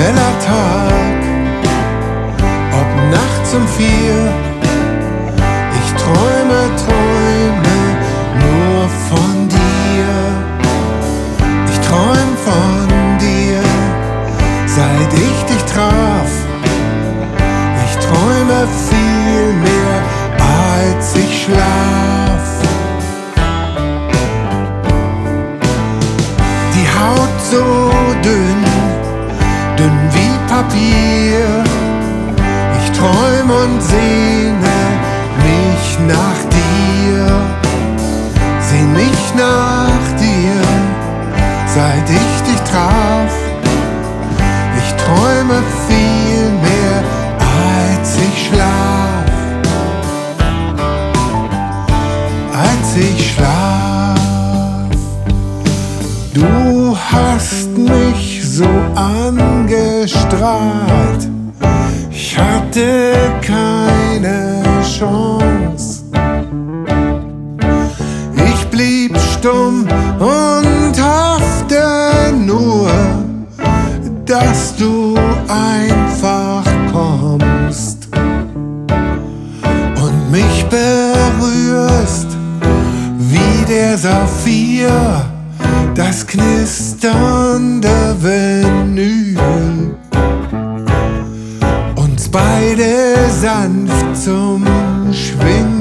heller Tag, ob nachts um 4. Ich träume nur von dir. Ich träum von dir, seit ich dich traf. Ich träume viel mehr, als ich schlaf. Die Haut so dünn, dünn wie Papier. Ich träum und sehne mich nach dir. Sehn mich nach dir, seit ich dich traf. Ich träume viel mehr, als ich schlaf. Als ich schlaf. Du hast mich so angestrahlt, ich hatte keine Chance. Ich blieb stumm und hoffte nur, dass du einfach kommst und mich berührst wie der Saphir, das knisternde Vinyl, uns beide sanft zum Schwingen